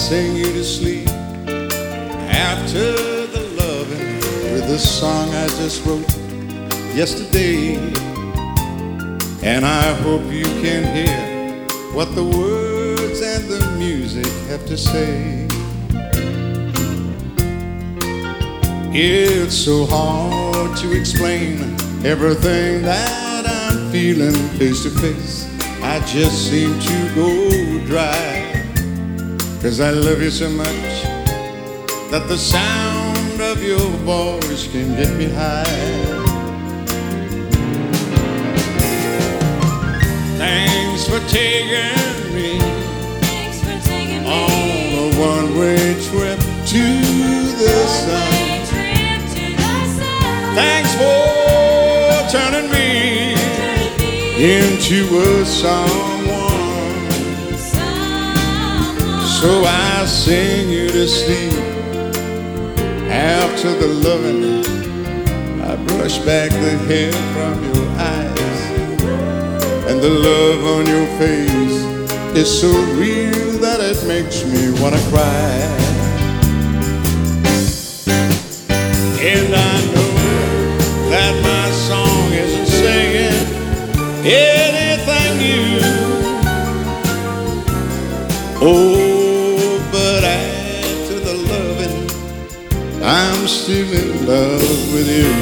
sing you to sleep after the loving with the song I just wrote yesterday. And I hope you can hear what the words and the music have to say. It's so hard to explain everything that I'm feeling face to face. I just seem to go dry, 'cause I love you so much that the sound of your voice can get me high. Thanks for taking me on a one-way trip to the sun. Thanks for turning me into a someone. So I sing you to sleep after the loving. I brush back the hair from your eyes, and the love on your face is so real that it makes me wanna cry. And I know that my song isn't saying anything new. Oh, but after the loving, I'm still in love with you.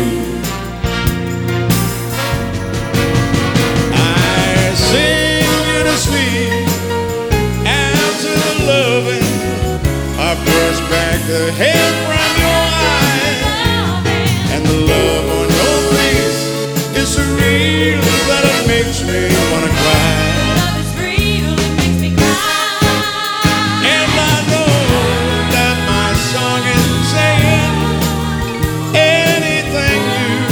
I sing you to sleep after the loving. I brush back the hair from your eyes, and the love on your face is so real that it makes me wanna cry. Love is real, it makes me cry. And I know that my song isn't saying anything new.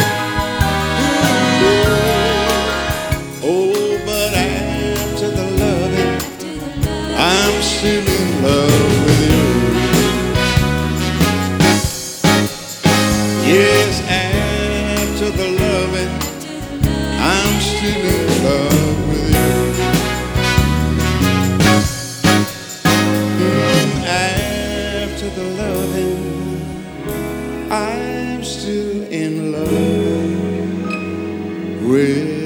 Oh, but after the loving, I'm still in love with you. Yes, after the loving, I'm still in love with you. After the loving, I'm still in love with you.